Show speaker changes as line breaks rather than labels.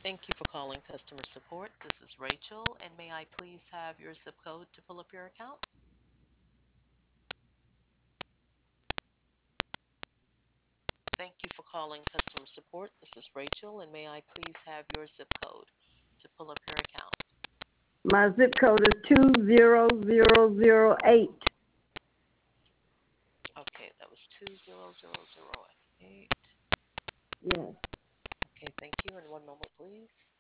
Thank you for calling customer support. This is Rachel, and may I please have your zip code to pull up your account? Thank you for calling customer support. This is Rachel, and may I please have your zip code to pull up your account?
My zip code is 20008.
Okay, that was 20008.
Yes.
Okay, thank you. And one moment, please.